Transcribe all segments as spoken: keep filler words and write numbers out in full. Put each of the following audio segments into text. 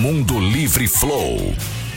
Mundo Livre Flow.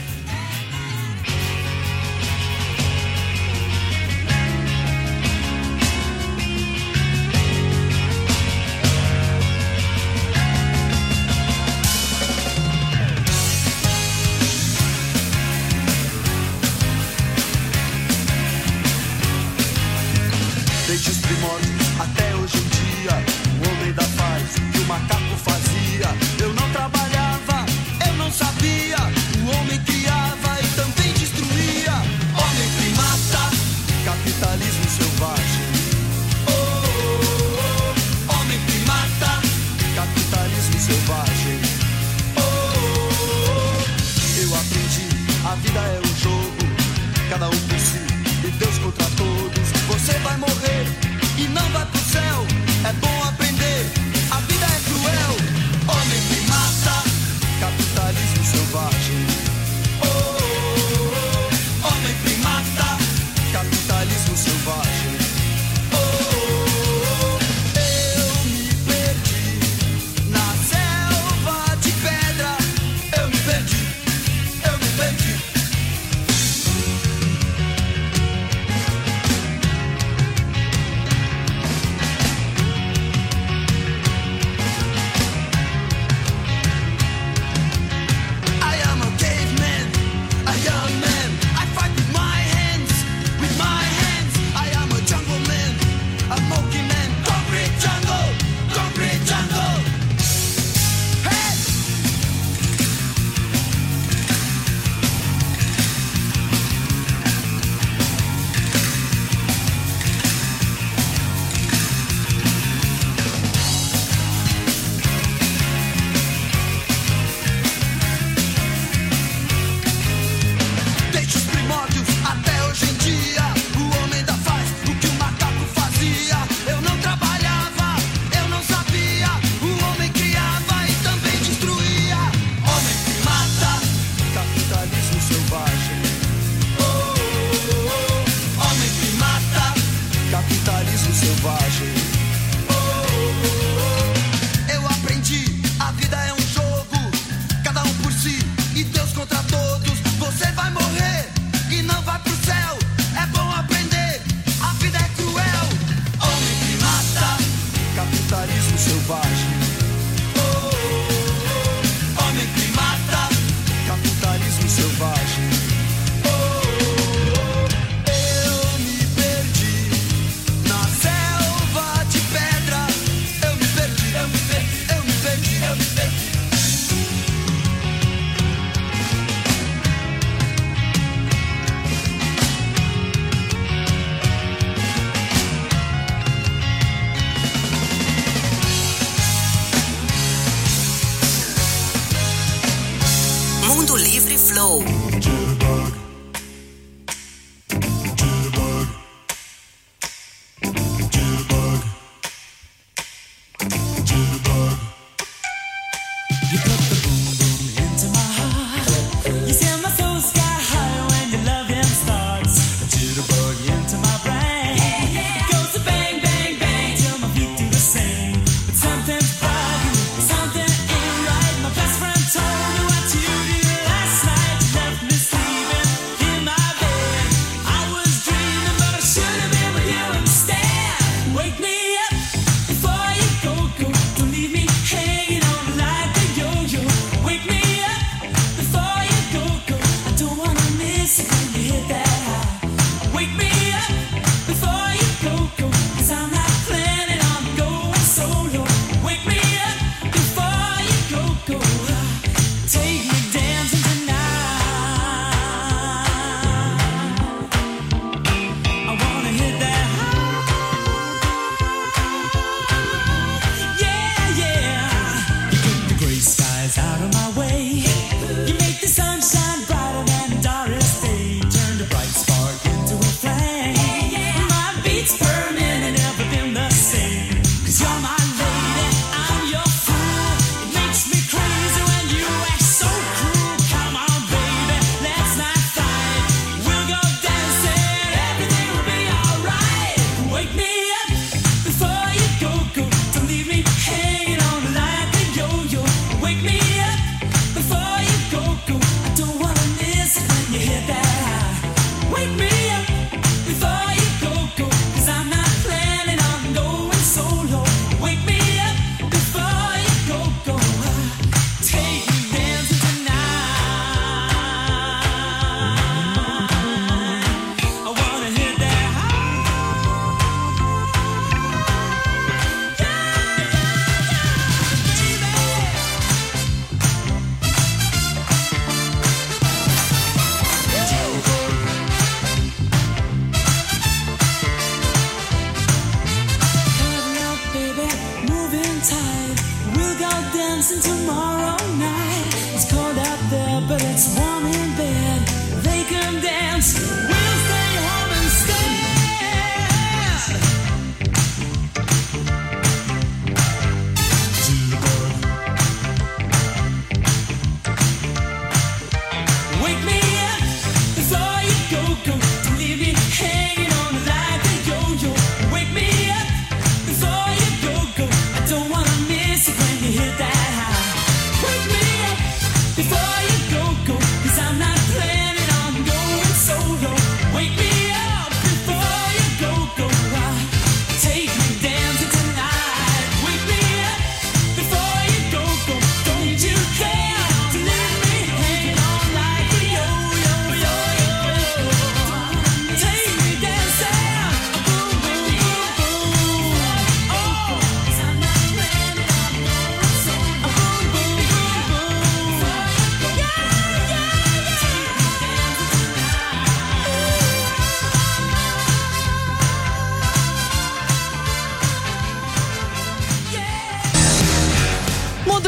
Desde os primórdios até hoje em dia, o homem ainda faz o que o macaco fazia. Eu não trabalhava, eu não sabia. O homem criava e também destruía. Homem primata, capitalismo selvagem. Oh, oh, oh. Homem primata, capitalismo selvagem. Oh, oh, oh. Eu aprendi, a vida é um jogo, cada um por si e Deus contra todos. Você vai morrer e não vai pro céu. É bom aprender, a vida é cruel. Homem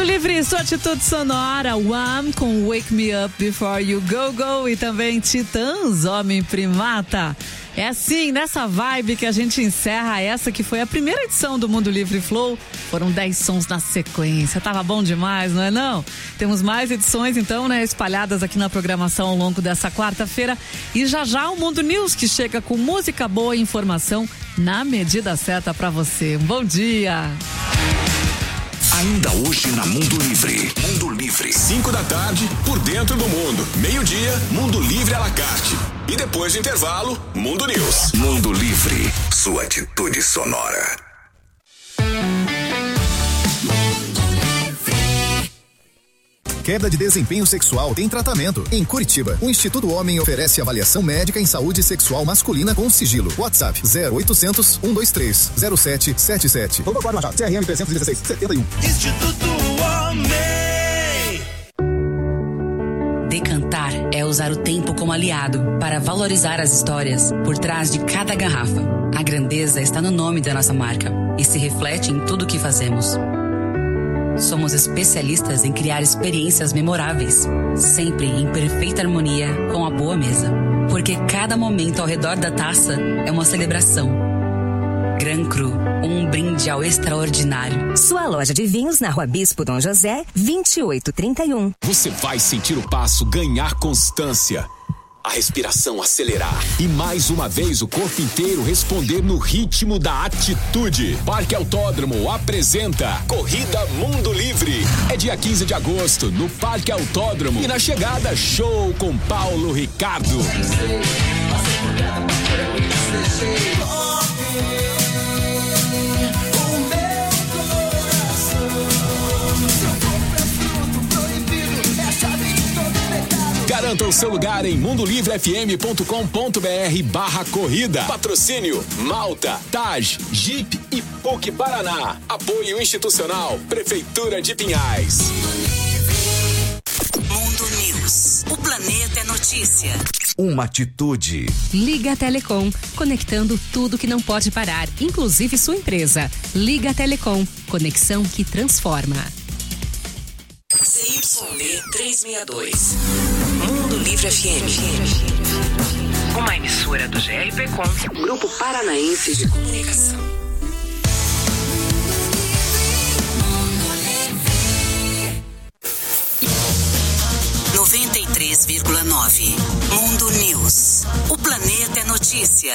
Livre, sua atitude sonora, Wham com Wake Me Up Before You Go Go e também Titãs, Homem Primata. É assim, nessa vibe que a gente encerra essa que foi a primeira edição do Mundo Livre Flow. Foram dez sons na sequência, tava bom demais, não é não? Temos mais edições então, né, espalhadas aqui na programação ao longo dessa quarta-feira. E já já o Mundo News que chega com música boa e informação na medida certa pra você. Um bom dia! Ainda hoje na Mundo Livre. Mundo Livre. Cinco da tarde, por dentro do mundo. Meio-dia, Mundo Livre à la carte. E depois do intervalo, Mundo News. Mundo Livre, sua atitude sonora. Queda de desempenho sexual tem tratamento. Em Curitiba, o Instituto Homem oferece avaliação médica em saúde sexual masculina com sigilo. WhatsApp zero oitocentos, um dois três, zero sete sete sete. Doutor Cláudio Machado, C R M trezentos e dezesseis, setenta e um. Instituto Homem. Decantar é usar o tempo como aliado para valorizar as histórias por trás de cada garrafa. A grandeza está no nome da nossa marca e se reflete em tudo o que fazemos. Somos especialistas em criar experiências memoráveis, sempre em perfeita harmonia com a boa mesa. Porque cada momento ao redor da taça é uma celebração. Gran Cru, um brinde ao extraordinário. Sua loja de vinhos na Rua Bispo Dom José, vinte e oito trinta e um. Você vai sentir o passo ganhar constância. A respiração acelerar e mais uma vez o corpo inteiro responder no ritmo da atitude. Parque Autódromo apresenta Corrida Mundo Livre. É dia quinze de agosto no Parque Autódromo e na chegada show com Paulo Ricardo. Garanta o seu lugar em mundo livre f m ponto com ponto b r barra corrida. Patrocínio Malta, Taj, Jeep e P U C Paraná. Apoio institucional Prefeitura de Pinhais. Mundo News. O planeta é notícia. Uma atitude. Liga Telecom, conectando tudo que não pode parar, inclusive sua empresa. Liga Telecom, conexão que transforma. C Y B trezentos e sessenta e dois. Mundo Livre F M. Uma emissora do G R P Com, Grupo Paranaense de Comunicação. noventa e três vírgula nove. Mundo News. O planeta é notícia.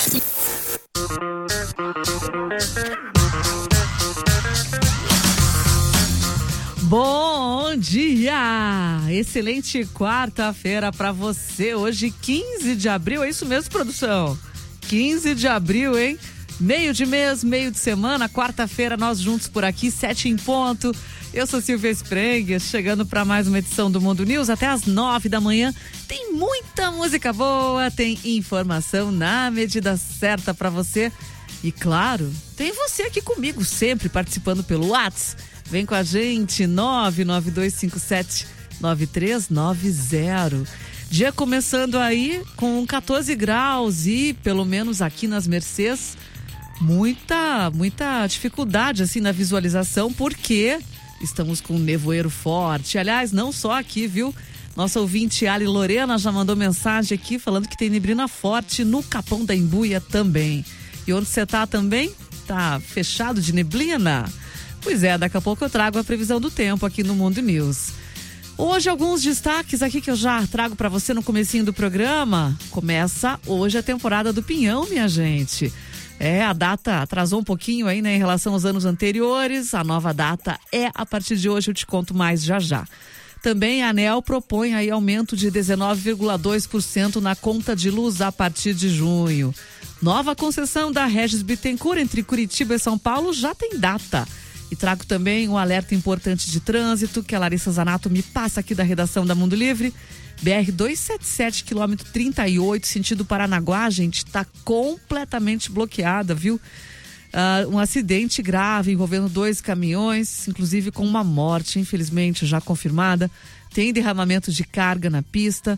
Bom dia! Excelente quarta-feira para você. Hoje, quinze de abril, é isso mesmo, produção? quinze de abril, hein? Meio de mês, meio de semana, quarta-feira, nós juntos por aqui, sete em ponto. Eu sou Silvia Sprengues, chegando para mais uma edição do Mundo News até às nove da manhã. Tem muita música boa, tem informação na medida certa para você. E claro, tem você aqui comigo, sempre participando pelo WhatsApp. Vem com a gente, nove nove dois cinco sete nove três nove zero. Dia começando aí com quatorze graus e, pelo menos aqui nas Mercês, muita, muita dificuldade assim na visualização, porque estamos com um nevoeiro forte. Aliás, não só aqui, viu? Nossa ouvinte Ali Lorena já mandou mensagem aqui falando que tem neblina forte no Capão da Embuia também. E onde você tá também? Tá fechado de neblina? Pois é, daqui a pouco eu trago a previsão do tempo aqui no Mundo News. Hoje alguns destaques aqui que eu já trago para você no comecinho do programa. Começa hoje a temporada do Pinhão, minha gente. É, a data atrasou um pouquinho aí, né, em relação aos anos anteriores. A nova data é a partir de hoje, eu te conto mais já já. Também a ANEEL propõe aí aumento de dezenove vírgula dois por cento na conta de luz a partir de junho. Nova concessão da Regis Bittencourt entre Curitiba e São Paulo já tem data. E trago também um alerta importante de trânsito que a Larissa Zanato me passa aqui da redação da Mundo Livre. B R duzentos e setenta e sete, quilômetro trinta e oito, sentido Paranaguá, gente, está completamente bloqueada, viu? Uh, um acidente grave envolvendo dois caminhões, inclusive com uma morte, infelizmente, já confirmada. Tem derramamento de carga na pista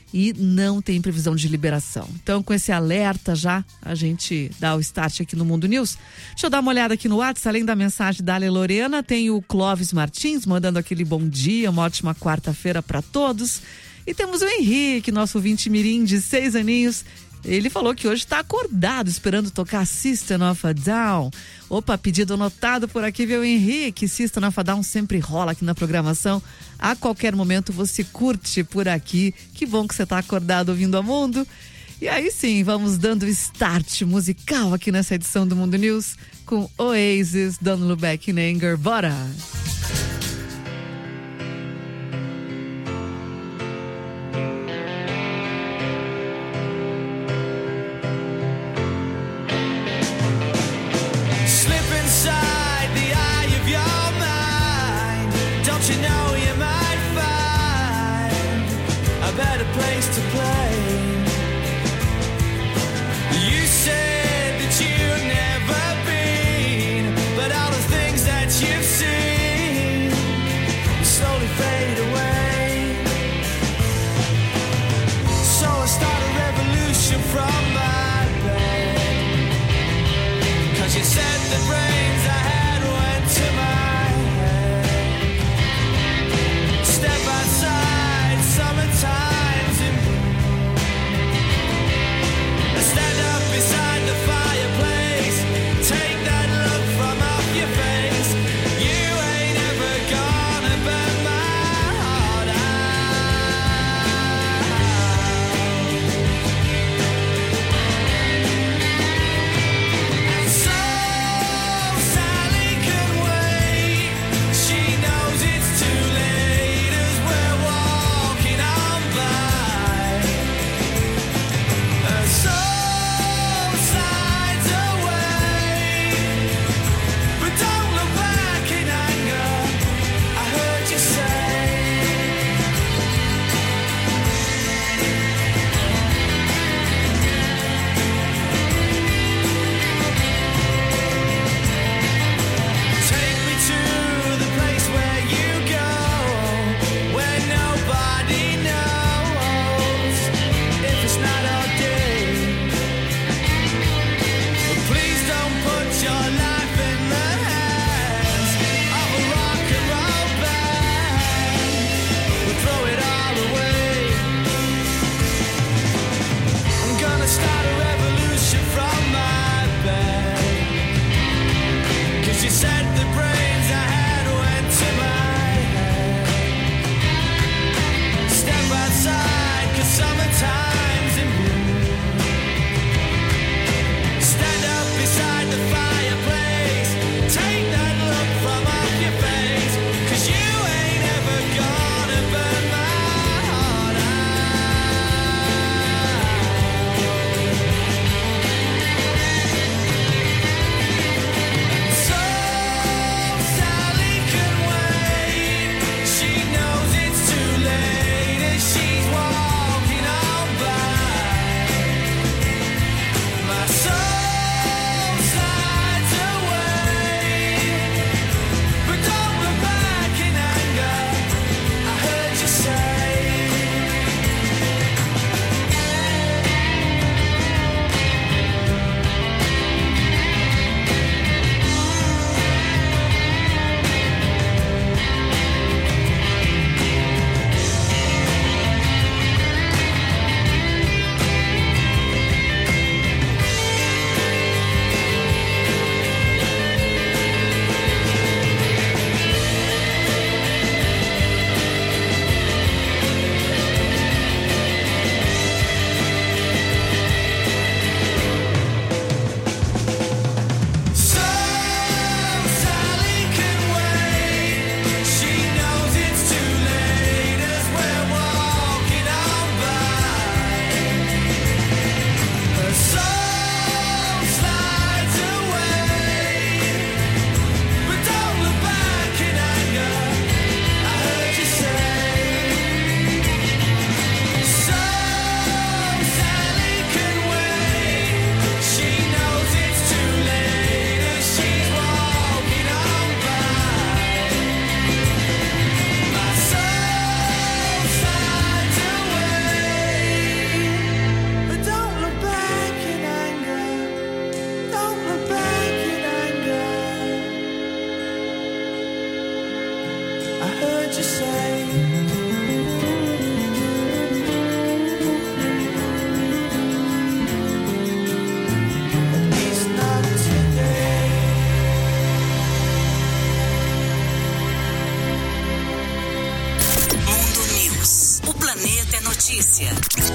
e não tem previsão de liberação. Então, com esse alerta já, a gente dá o start aqui no Mundo News. Deixa eu dar uma olhada aqui no WhatsApp, além da mensagem da Ale Lorena, tem o Clóvis Martins mandando aquele bom dia, uma ótima quarta-feira para todos. E temos o Henrique, nosso ouvinte mirim de seis aninhos. Ele falou que hoje está acordado, esperando tocar System of a Down. Opa, pedido anotado por aqui, viu, Henrique? System of a Down sempre rola aqui na programação. A qualquer momento você curte por aqui. Que bom que você está acordado ouvindo a Mundo. E aí sim, vamos dando start musical aqui nessa edição do Mundo News com Oasis, Don't Look Back in Anger. Bora! You know you might find a better place to play. You said that you've never been, but all the things that you've seen slowly fade away. So I start a revolution from my bed, 'cause you said the brains I had went to my step outside, summertime's in bloom. Stand up beside the fireplace, take that look from off your face. You ain't ever gonna burn my heart out. So Sally can wait, she knows it's too late. Walking on by, her soul sides away, but don't look back in anger, I heard you say. Take me to the place where you go, where nobody knows if it's not ordained. But please don't put your life in the hands of a rock and roll band. We'll throw it all away. I'm gonna start a revolution from my bed, 'cause you said the brains I had went to my head. Step outside, 'cause summertime's in bloom. Stand up beside the fireplace, take that look from off your face, 'cause you ain't ever gonna burn my heart out. So notícia.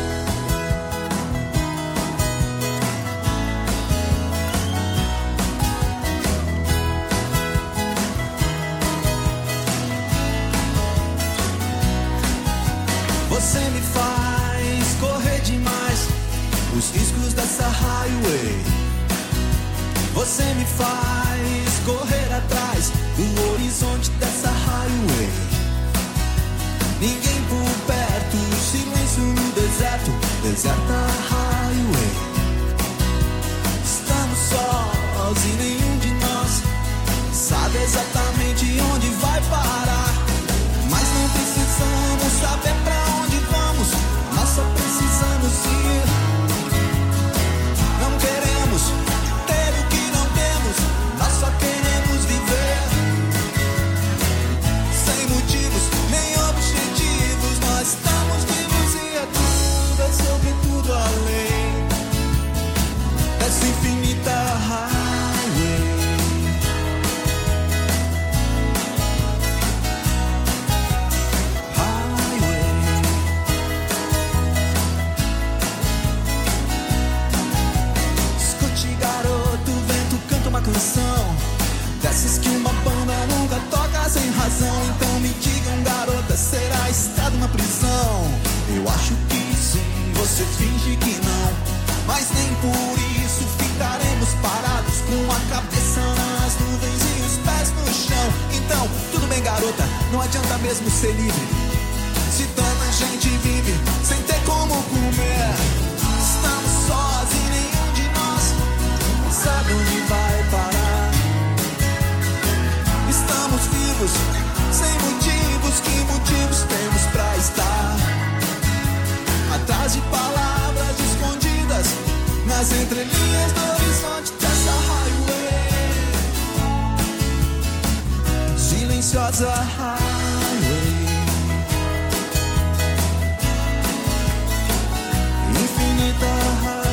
Você me faz correr demais os riscos dessa highway. Você me faz correr atrás do horizonte dessa highway. Ninguém por perto, silêncio no deserto, deserta highway. Estamos sós e nenhum de nós sabe exatamente onde vai parar. Mas não precisamos saber pra onde vamos, nós só precisamos ir. Não queremos ter o que não temos, nós só queremos viver. Sem motivos, nem objetivos, nós estamos vivos e é tudo, é sobre tudo além dessa infinita highway. Uma canção dessas que uma banda nunca toca sem razão. Então me digam, garota, será a estrada uma prisão? Eu acho que sim, você finge que não, mas nem por isso ficaremos parados com a cabeça nas nuvens e os pés no chão. Então, tudo bem, garota, não adianta mesmo ser livre se tanta gente vive sem ter como comer. Estamos sós e nenhum de nós sabe onde vai parar. Estamos vivos, sem motivos. Que motivos temos pra estar atrás de palavras escondidas nas entrelinhas do horizonte dessa highway. Silenciosa highway. Infinita highway.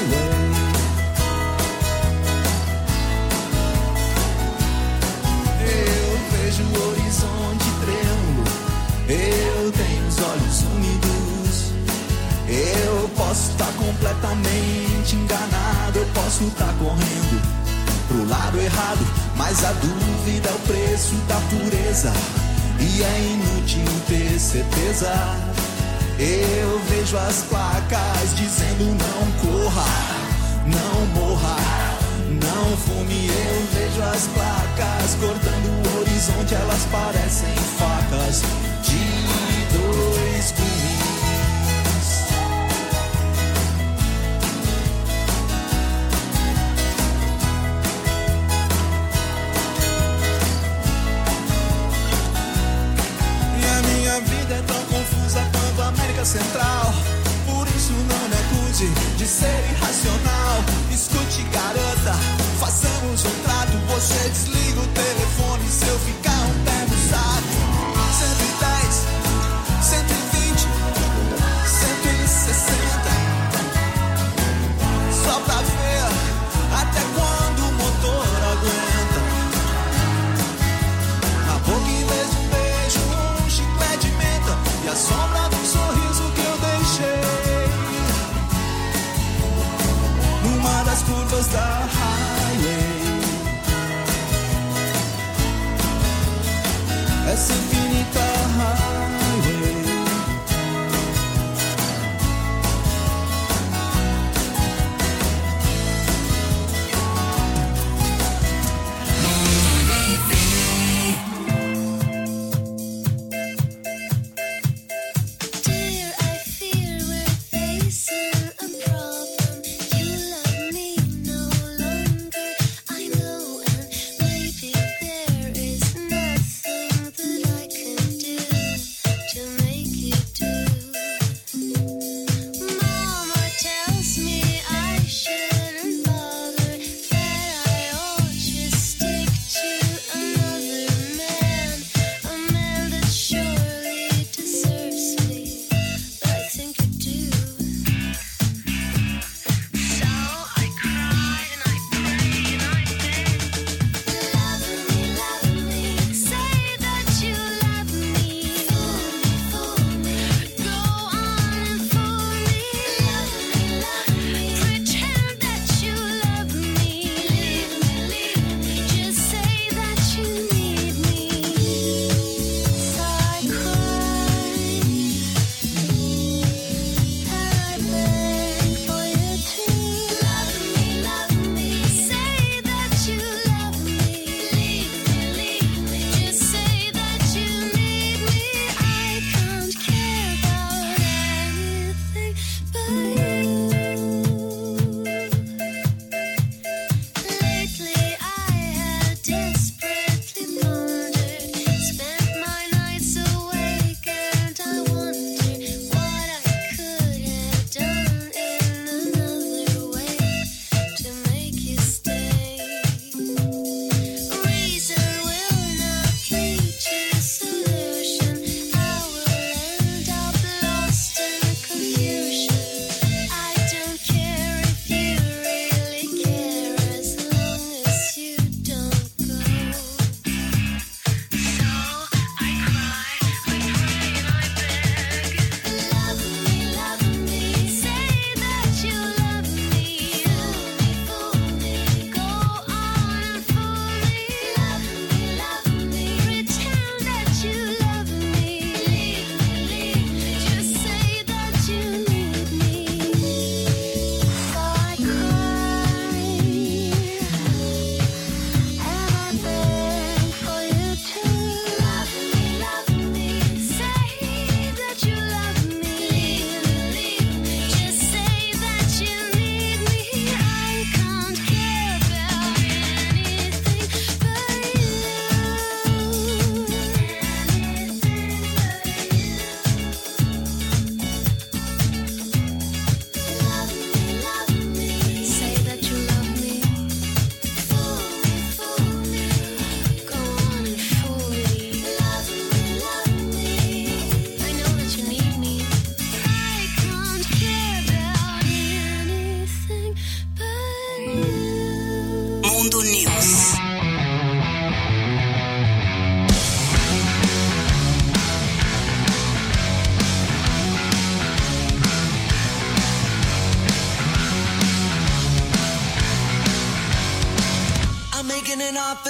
O horizonte trêmulo, eu tenho os olhos úmidos. Eu posso estar completamente enganado, eu posso estar correndo pro lado errado, mas a dúvida é o preço da pureza e é inútil ter certeza. Eu vejo as placas dizendo não corra, não morra, não fume. Eu vejo as placas cortando o horizonte, elas parecem facas de dois gumes. E a minha vida é tão confusa quanto a América Central. Por isso não me acuse de ser irracional. Escute, garota, façamos um trato. Você desliga o telefone se eu ficar um pé no saco. Cento e dez, cento e vinte, cento e sessenta, só pra ver até quando o motor aguenta. Na boca, em vez de um beijo, um chiclete de menta e a sombra do sorriso que eu deixei numa das curvas da highway. Essa infinita highway. I know, and maybe there is nothing that I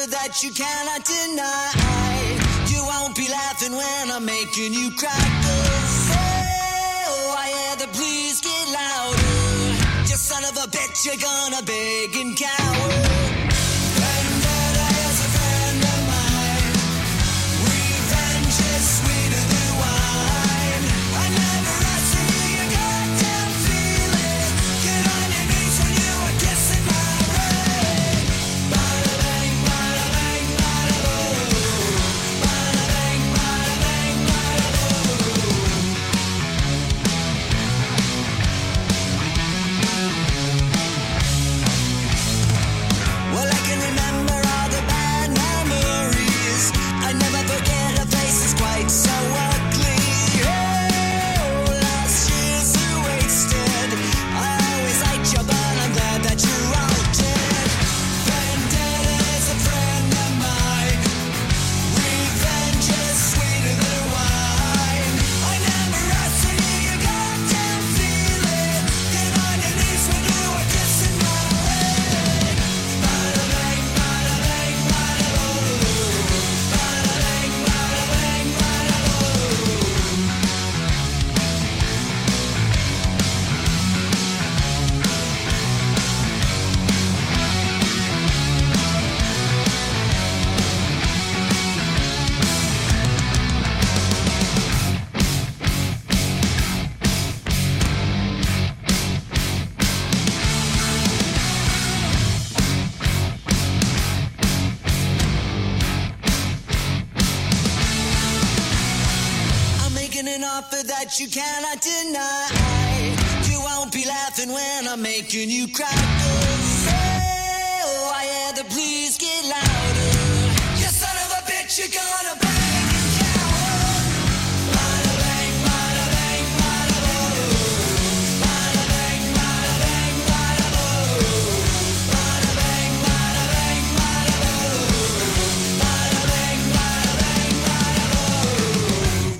offer that you cannot deny. You won't be laughing when I'm making you cry. 'Cause, oh, I hear the please get louder. You son of a bitch, you're gonna beg and cower. That you cannot deny. You won't be laughing when I'm making you cry. 'Cause, oh, I hear the please get louder. You son of a bitch, you're gonna bang and cower. Bada bang, bada bang, bada boom. Bada bang, bada bang, bada boom. Bada bang, bada bang, bada boom. Bada bang, bada bang, bada boom.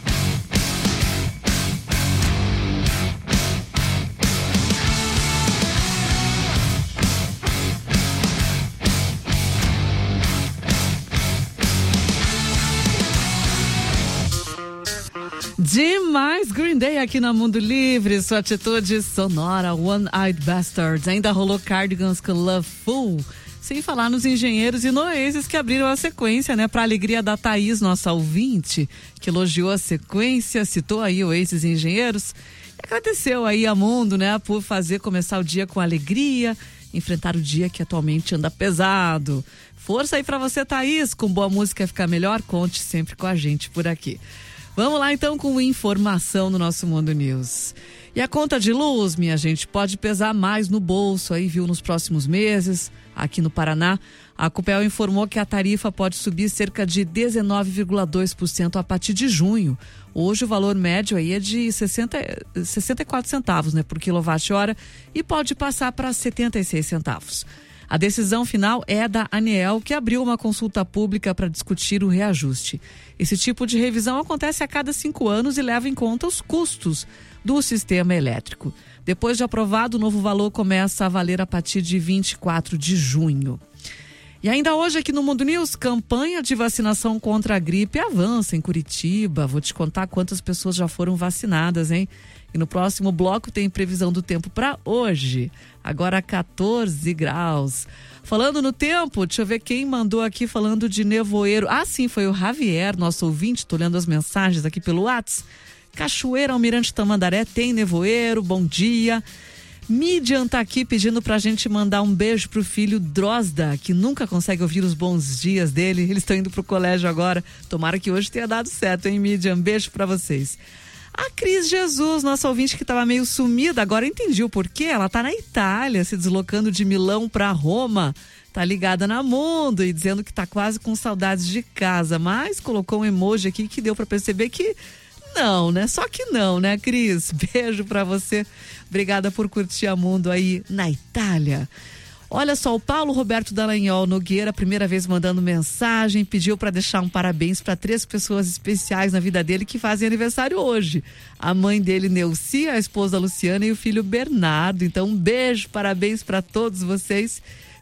Demais Green Day aqui na Mundo Livre, sua atitude sonora, One-Eyed Bastards, ainda rolou Cardigans com Love Fool, sem falar nos Engenheiros e no Oasis que abriram a sequência, né, pra alegria da Thaís, nossa ouvinte, que elogiou a sequência, citou aí Oasis e Engenheiros, e agradeceu aí a Mundo, né, por fazer começar o dia com alegria, enfrentar o dia que atualmente anda pesado. Força aí pra você, Thaís, com boa música ficar melhor, conte sempre com a gente por aqui. Vamos lá então com informação no nosso Mundo News. E a conta de luz, minha gente, pode pesar mais no bolso aí, viu, nos próximos meses. Aqui no Paraná, a Copel informou que a tarifa pode subir cerca de dezenove vírgula dois por cento a partir de junho. Hoje o valor médio aí é de sessenta, sessenta e quatro centavos, né, por quilowatt-hora e pode passar para setenta e seis centavos. A decisão final é da ANEEL, que abriu uma consulta pública para discutir o reajuste. Esse tipo de revisão acontece a cada cinco anos e leva em conta os custos do sistema elétrico. Depois de aprovado, o novo valor começa a valer a partir de vinte e quatro de junho. E ainda hoje aqui no Mundo News, campanha de vacinação contra a gripe avança em Curitiba. Vou te contar quantas pessoas já foram vacinadas, hein? E no próximo bloco tem previsão do tempo para hoje. Agora quatorze graus. Falando no tempo, deixa eu ver quem mandou aqui falando de nevoeiro. Ah, sim, foi o Javier, nosso ouvinte. Tô lendo as mensagens aqui pelo WhatsApp. Cachoeira, Almirante Tamandaré, tem nevoeiro, bom dia. Midian tá aqui pedindo pra gente mandar um beijo pro filho Drosda, que nunca consegue ouvir os bons dias dele. Eles estão indo pro colégio agora. Tomara que hoje tenha dado certo, hein, Midian? Beijo pra vocês. A Cris Jesus, nossa ouvinte que estava meio sumida, agora entendi o porquê. Ela tá na Itália, se deslocando de Milão para Roma. Tá ligada na Mundo e dizendo que tá quase com saudades de casa, mas colocou um emoji aqui que deu para perceber que não, né? Só que não, né, Cris? Beijo para você. Obrigada por curtir a Mundo aí na Itália. Olha só, o Paulo Roberto Dallagnol Nogueira, primeira vez mandando mensagem, pediu para deixar um parabéns para três pessoas especiais na vida dele que fazem aniversário hoje. A mãe dele, Neuci, a esposa Luciana e o filho Bernardo. Então, um beijo, parabéns para todos vocês.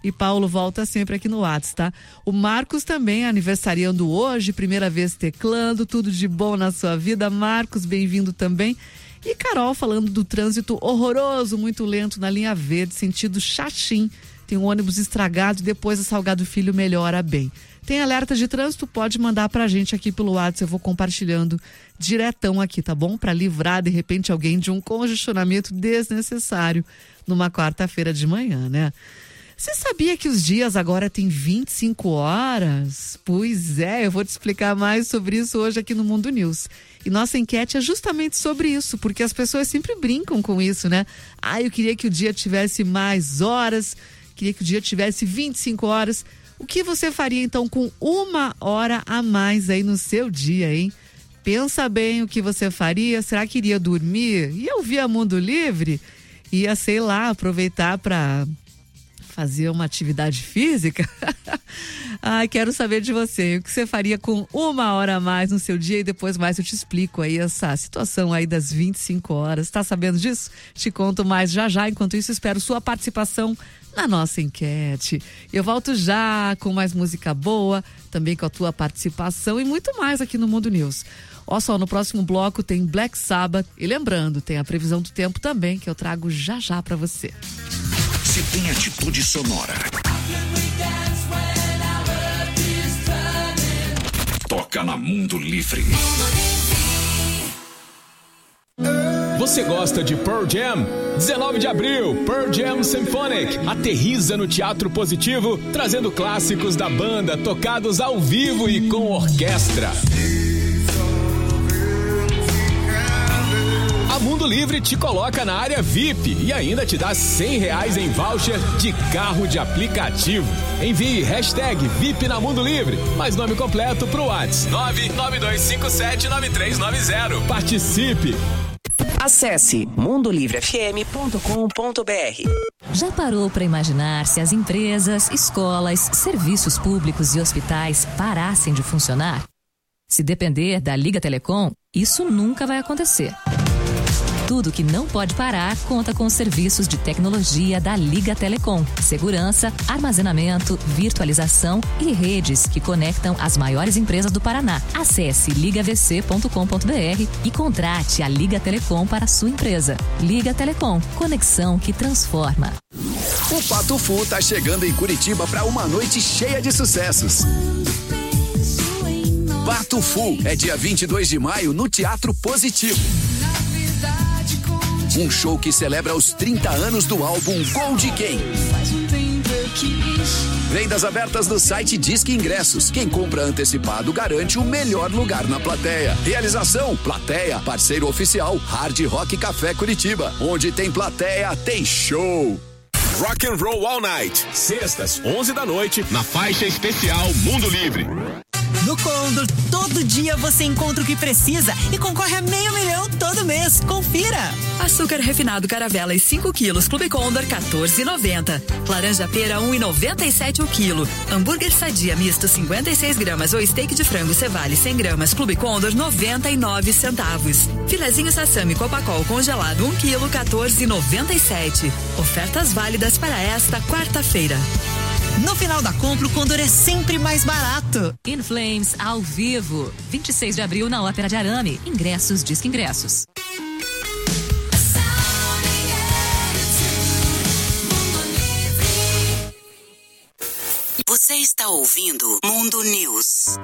E Paulo volta sempre aqui no WhatsApp, tá? O Marcos também aniversariando hoje, primeira vez teclando, tudo de bom na sua vida. Marcos, bem-vindo também. E Carol falando do trânsito horroroso, muito lento na linha verde, sentido Xaxim. Tem um ônibus estragado e depois a Salgado Filho melhora bem. Tem alerta de trânsito? Pode mandar pra gente aqui pelo WhatsApp, eu vou compartilhando diretão aqui, tá bom? Pra livrar, de repente, alguém de um congestionamento desnecessário numa quarta-feira de manhã, né? Você sabia que os dias agora têm vinte e cinco horas? Pois é, eu vou te explicar mais sobre isso hoje aqui no Mundo News. E nossa enquete é justamente sobre isso, porque as pessoas sempre brincam com isso, né? Ah, eu queria que o dia tivesse mais horas, queria que o dia tivesse vinte e cinco horas. O que você faria então com uma hora a mais aí no seu dia, hein? Pensa bem o que você faria. Será que iria dormir? Ia ouvir a Mundo Livre? Ia, sei lá, aproveitar para fazer uma atividade física? Ai, quero saber de você. O que você faria com uma hora a mais no seu dia? E depois mais eu te explico aí essa situação aí das vinte e cinco horas. Tá sabendo disso? Te conto mais já já. Enquanto isso, espero sua participação na nossa enquete. Eu volto já com mais música boa, também com a tua participação e muito mais aqui no Mundo News. Ó só, no próximo bloco tem Black Sabbath e lembrando, tem a previsão do tempo também que eu trago já já pra você. Se tem atitude sonora, toca na Mundo Livre. Você gosta de Pearl Jam? dezenove de abril, Pearl Jam Symphonic aterriza no Teatro Positivo, trazendo clássicos da banda tocados ao vivo e com orquestra. A Mundo Livre te coloca na área V I P e ainda te dá cem reais em voucher de carro de aplicativo. Envie hashtag V I P na Mundo Livre, mais nome completo pro WhatsApp nove nove dois cinco sete nove três nove zero. Participe! Acesse mundo livre f m ponto com ponto b r. Já parou para imaginar se as empresas, escolas, serviços públicos e hospitais parassem de funcionar? Se depender da Liga Telecom, isso nunca vai acontecer. Tudo que não pode parar conta com os serviços de tecnologia da Liga Telecom. Segurança, armazenamento, virtualização e redes que conectam as maiores empresas do Paraná. Acesse liga v c ponto com ponto b r e contrate a Liga Telecom para a sua empresa. Liga Telecom, conexão que transforma. O Pato Fu tá chegando em Curitiba para uma noite cheia de sucessos. Pato Fu é dia vinte e dois de maio no Teatro Positivo. Um show que celebra os trinta anos do álbum Gold Game. Vendas abertas no site Disque Ingressos. Quem compra antecipado garante o melhor lugar na plateia. Realização, plateia, parceiro oficial, Hard Rock Café Curitiba. Onde tem plateia, tem show. Rock and Roll All Night, sextas, onze da noite, na faixa especial Mundo Livre. No Condor, todo dia você encontra o que precisa e concorre a meio milhão todo mês. Confira! Açúcar refinado Caravelas cinco quilos, Clube Condor quatorze e noventa. Laranja pera um e noventa e sete o quilo. Hambúrguer Sadia misto cinquenta e seis gramas ou steak de frango Cevale cem gramas, Clube Condor noventa e nove centavos. Filezinho Sassami Copacol congelado um quilo, quatorze e noventa e sete. Ofertas válidas para esta quarta-feira. No final da compra, o Condor é sempre mais barato. In Flames ao vivo, vinte e seis de abril na Ópera de Arame. Ingressos, Disque Ingressos. Você está ouvindo Mundo News.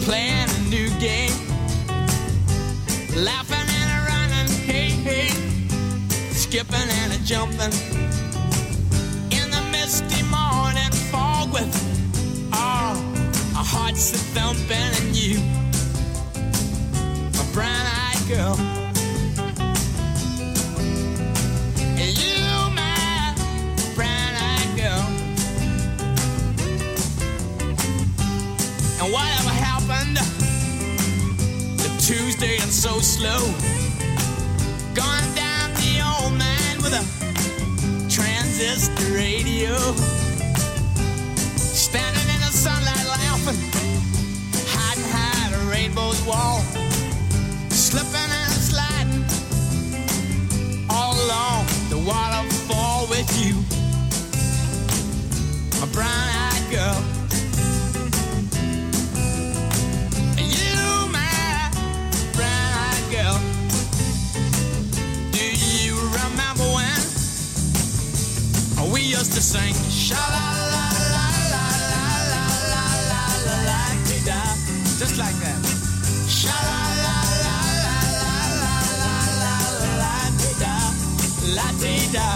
playing a new game, laughing and a running, hey, hey, skipping and a jumping in the misty morning fog with all our hearts a thumping, and you, my brown-eyed girl, and you, my brown-eyed girl. And whatever happened to Tuesday and so slow, gone down the old man with a transistor radio, standing in the sunlight laughing, hiding behind a rainbow's wall, slipping and sliding all along the waterfall with you, my brown-eyed girl. And you, my brown-eyed girl. Do you remember when we used to sing sha-la-la-la-la-la-la-la-la-la-la-la-la-la-la, just like that. Sha-la-la-la-la-la-la-la-la-la-la-la-la-la.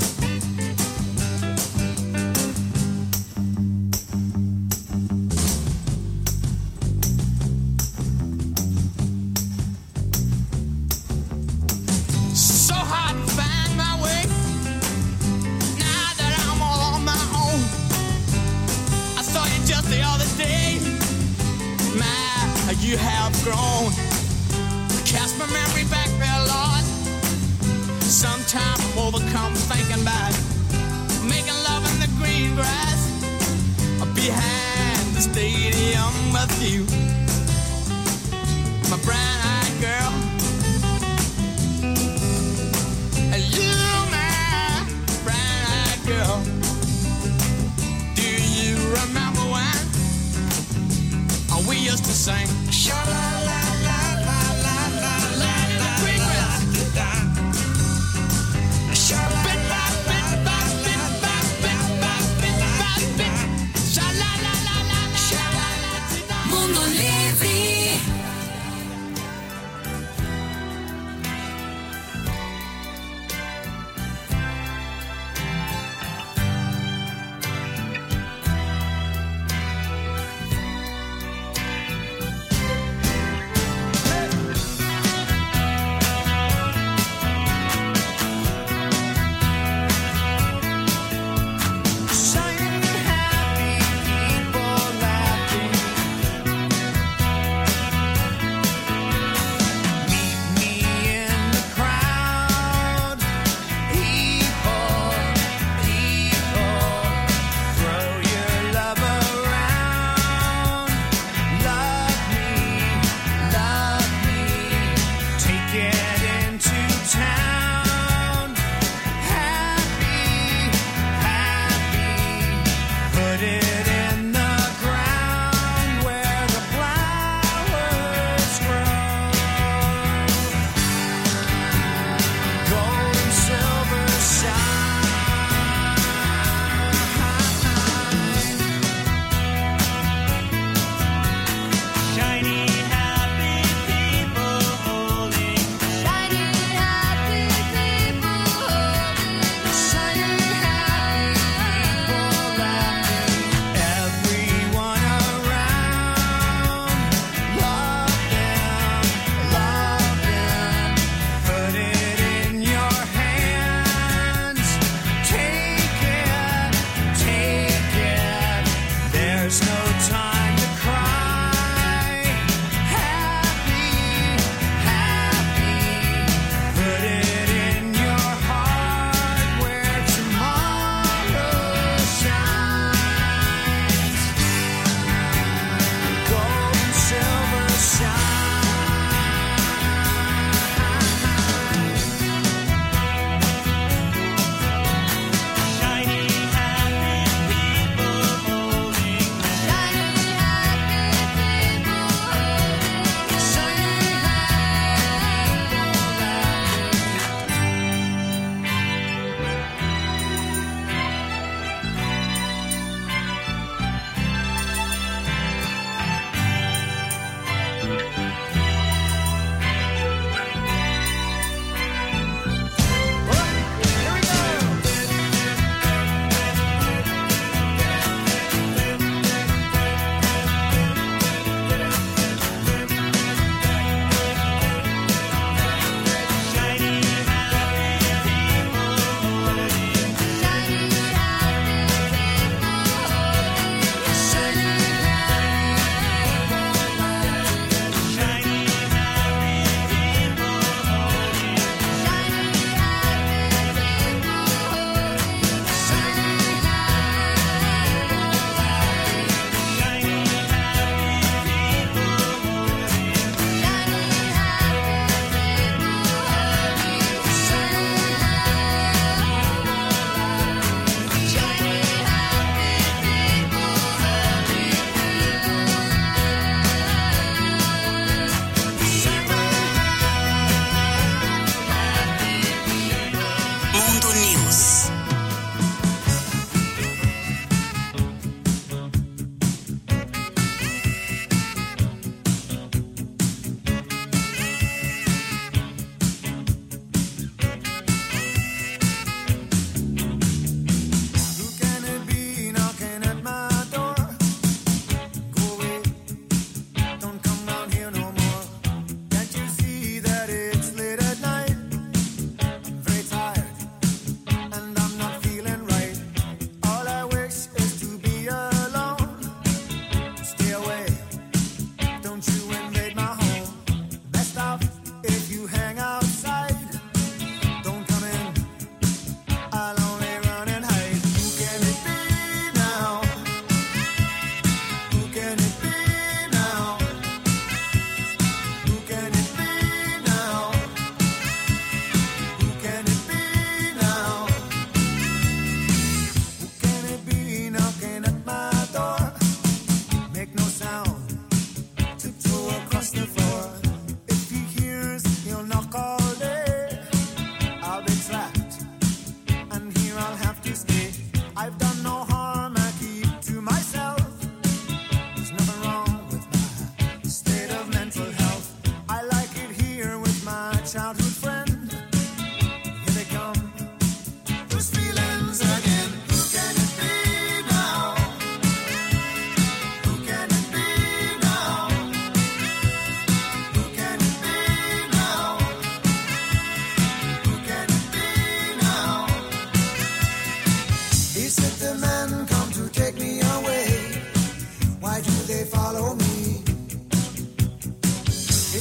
So hard to find my way now that I'm all on my own. I saw you just the other day. My, you have grown. Cast my memory back there, Lord. Sometimes I'm overcome thinking about making love in the green grass behind the stadium with you, my brown-eyed girl. And you, my brown-eyed girl. Do you remember when we used to sing sha-la-la-la-la-la-la-la in the green grass? Mundo Livre.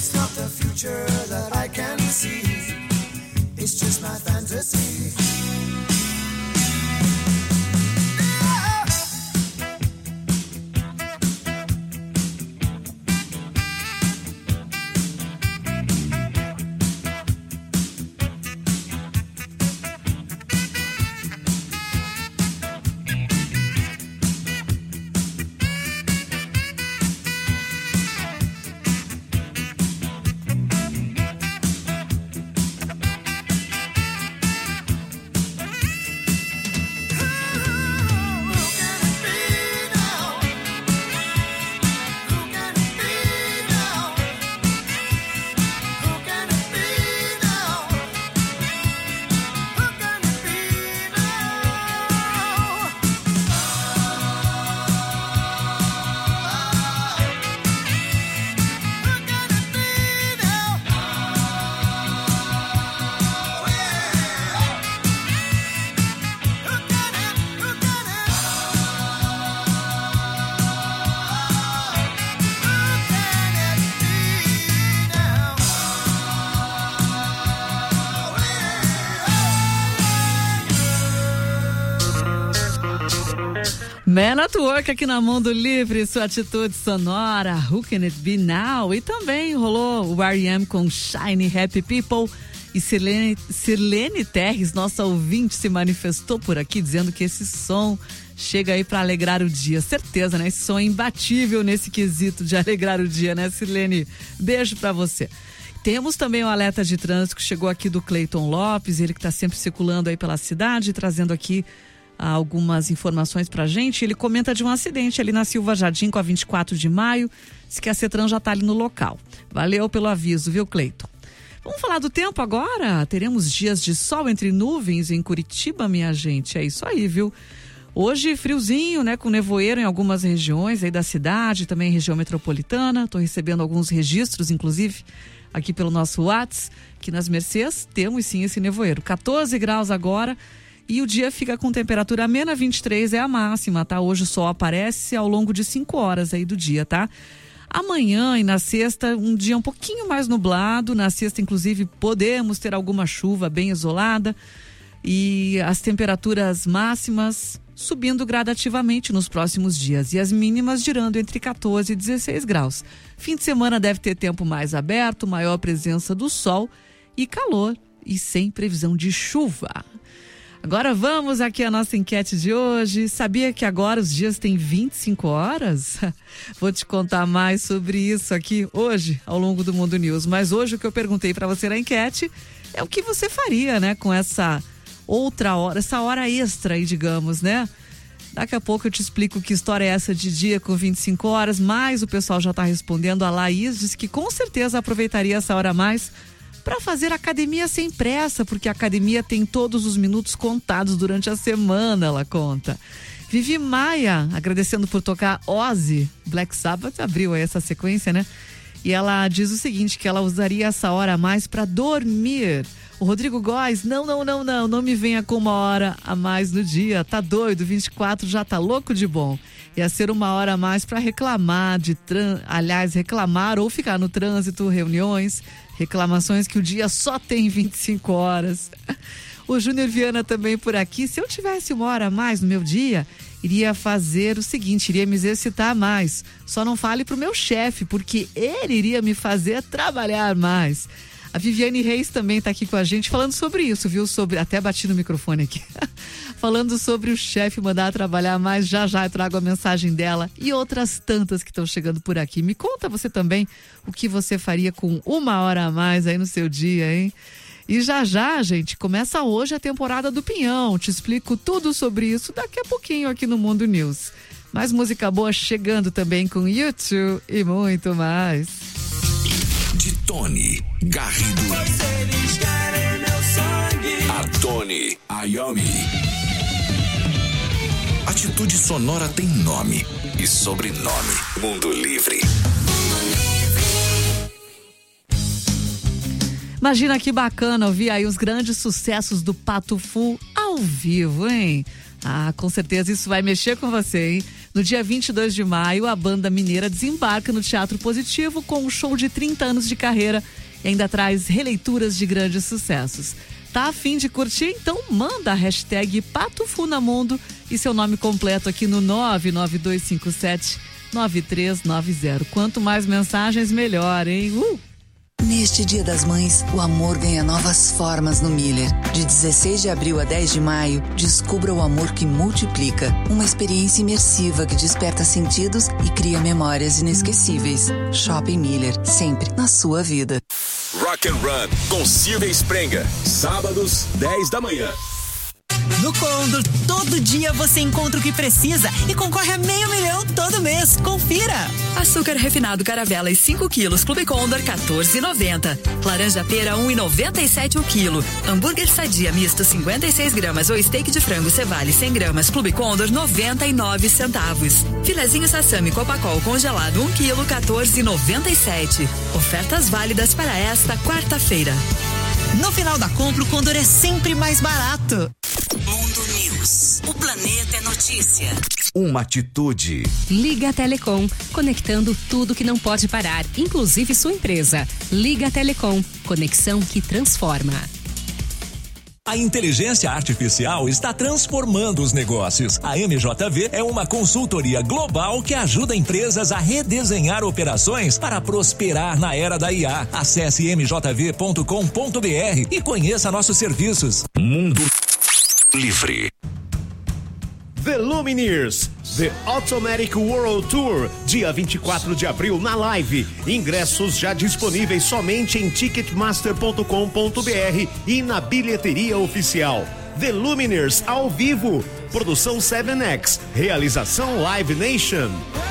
It's not the future that I can see. It's just my fantasy. Man at Work aqui na Mundo Livre, sua atitude sonora, Who Can It Be Now? E também rolou o R E M com Shiny Happy People. E Sirlene, Sirlene Terres, nossa ouvinte, se manifestou por aqui dizendo que esse som chega aí para alegrar o dia. Certeza, né? Esse som é imbatível nesse quesito de alegrar o dia, né, Sirlene? Beijo para você. Temos também o alerta de trânsito que chegou aqui do Cleiton Lopes, ele que está sempre circulando aí pela cidade, trazendo aqui algumas informações pra gente. Ele comenta de um acidente ali na Silva Jardim com a vinte e quatro de maio. Diz que a Cetran já tá ali no local. Valeu pelo aviso, viu, Cleiton? Vamos falar do tempo agora? Teremos dias de sol entre nuvens em Curitiba, minha gente. É isso aí, viu? Hoje friozinho, né? Com nevoeiro em algumas regiões aí da cidade, também região metropolitana. Tô recebendo alguns registros, inclusive, aqui pelo nosso WhatsApp, que nas Mercês temos sim esse nevoeiro. quatorze graus agora. E o dia fica com temperatura amena, vinte e três é a máxima, tá? Hoje o sol aparece ao longo de cinco horas aí do dia, tá? Amanhã e na sexta, um dia um pouquinho mais nublado. Na sexta, inclusive, podemos ter alguma chuva bem isolada. E as temperaturas máximas subindo gradativamente nos próximos dias. E as mínimas girando entre quatorze e dezesseis graus. Fim de semana deve ter tempo mais aberto, maior presença do sol e calor. E sem previsão de chuva. Agora vamos aqui à nossa enquete de hoje. Sabia que agora os dias têm vinte e cinco horas? Vou te contar mais sobre isso aqui hoje, ao longo do Mundo News. Mas hoje o que eu perguntei para você na enquete é o que você faria, né, com essa outra hora, essa hora extra aí, digamos, né? Daqui a pouco eu te explico que história é essa de dia com vinte e cinco horas, mas o pessoal já está respondendo. A Laís disse que com certeza aproveitaria essa hora a mais para fazer academia sem pressa, porque a academia tem todos os minutos contados durante a semana, ela conta. Vivi Maia, agradecendo por tocar Ozzy, Black Sabbath, abriu aí essa sequência, né? E ela diz o seguinte, que ela usaria essa hora a mais para dormir. O Rodrigo Góes, não, não, não, não, não me venha com uma hora a mais no dia, tá doido, vinte e quatro já tá louco de bom. Ia ser uma hora a mais para reclamar de trânsito, aliás, reclamar ou ficar no trânsito, reuniões, reclamações que o dia só tem vinte e cinco horas. O Júnior Viana também por aqui. Se eu tivesse uma hora a mais no meu dia, iria fazer o seguinte, iria me exercitar mais. Só não fale pro meu chefe, porque ele iria me fazer trabalhar mais. A Viviane Reis também está aqui com a gente falando sobre isso, viu? Sobre, até bati no microfone aqui. Falando sobre o chefe mandar trabalhar mais. Já já eu trago a mensagem dela e outras tantas que estão chegando por aqui. Me conta você também o que você faria com uma hora a mais aí no seu dia, hein? E já já, gente, começa hoje a temporada do Pinhão. Te explico tudo sobre isso daqui a pouquinho aqui no Mundo News. Mais música boa chegando também com YouTube e muito mais. De Tony Garrido. Vocês querem meu sangue. A Tony Iommi. Atitude sonora tem nome e sobrenome. Mundo Livre. Imagina que bacana ouvir aí os grandes sucessos do Pato Fu ao vivo, hein? Ah, com certeza isso vai mexer com você, hein? No dia vinte e dois de maio, a banda mineira desembarca no Teatro Positivo com um show de trinta anos de carreira e ainda traz releituras de grandes sucessos. Tá a fim de curtir? Então manda a hashtag Patofunamundo e seu nome completo aqui no nove nove dois cinco sete nove três nove zero. Quanto mais mensagens, melhor, hein? Uh! Neste Dia das Mães, o amor ganha novas formas no Miller. De dezesseis de abril a dez de maio, descubra o amor que multiplica. Uma experiência imersiva que desperta sentidos e cria memórias inesquecíveis. Shopping Miller, sempre na sua vida. Rock and Run com Silvia Sprenga, sábados, dez da manhã. No Condor, todo dia você encontra o que precisa e concorre a meio milhão todo mês. Confira! Açúcar refinado Caravelas cinco quilos, Clube Condor quatorze e noventa. Laranja pera um e noventa e sete o quilo. Hambúrguer Sadia misto cinquenta e seis gramas ou steak de frango Cevale cem gramas, Clube Condor noventa e nove centavos. Filezinho Sassami Copacol congelado um quilo, quatorze e noventa e sete. Ofertas válidas para esta quarta-feira. No final da compra, o Condor é sempre mais barato. Mundo News. O planeta é notícia. Uma atitude. Liga Telecom, conectando tudo que não pode parar, inclusive sua empresa. Liga Telecom, conexão que transforma. A inteligência artificial está transformando os negócios. A M J V é uma consultoria global que ajuda empresas a redesenhar operações para prosperar na era da I A. Acesse m j v ponto com ponto b r e conheça nossos serviços. Mundo Livre. The Lumineers, The Automatic World Tour, dia vinte e quatro de abril na Live. Ingressos já disponíveis somente em ticketmaster ponto com ponto b r e na bilheteria oficial. The Lumineers ao vivo, produção sete X, realização Live Nation.